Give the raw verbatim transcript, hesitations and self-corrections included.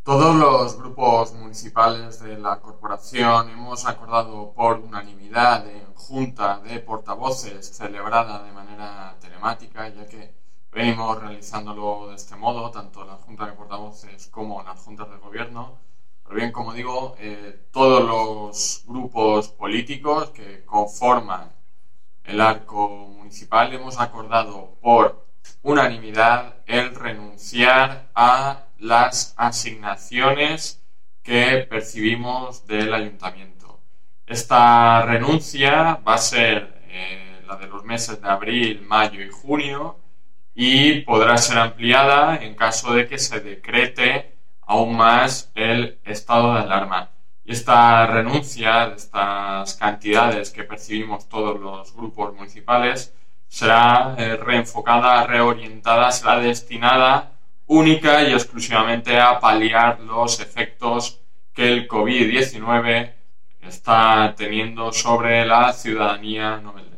Todos los grupos municipales de la corporación hemos acordado por unanimidad en junta de portavoces celebrada de manera telemática, ya que venimos realizándolo de este modo, tanto la junta de portavoces como las juntas de gobierno. Pero bien, como digo, eh, todos los grupos políticos que conforman el arco municipal hemos acordado por unanimidad el renunciar a las asignaciones que percibimos del ayuntamiento. Esta renuncia va a ser eh, la de los meses de abril, mayo y junio y podrá ser ampliada en caso de que se decrete aún más el estado de alarma. Y esta renuncia de estas cantidades que percibimos todos los grupos municipales será eh, reenfocada, reorientada, será destinada única y exclusivamente a paliar los efectos que el covid diecinueve está teniendo sobre la ciudadanía noveldense.